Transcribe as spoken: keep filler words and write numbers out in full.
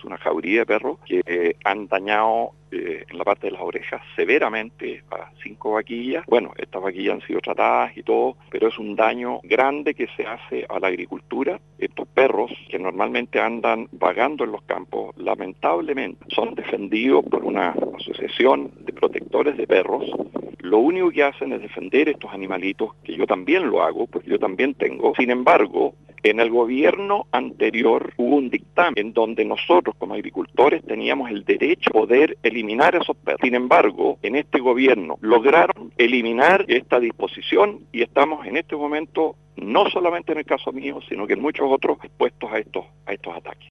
una jauría de perros que eh, han dañado eh, en la parte de las orejas severamente a cinco vaquillas. Bueno, estas vaquillas han sido tratadas y todo, pero es un daño grande que se hace a la agricultura. Estos perros que normalmente andan vagando en los campos, lamentablemente son defendidos por una asociación de protectores de perros. Lo único que hacen es defender estos animalitos, que yo también lo hago, porque yo también tengo. Sin embargo, en el gobierno anterior hubo un dictamen en donde nosotros como agricultores teníamos el derecho a poder eliminar esos perros. Sin embargo, en este gobierno lograron eliminar esta disposición y estamos en este momento, no solamente en el caso mío, sino que en muchos otros, expuestos a estos, a estos ataques.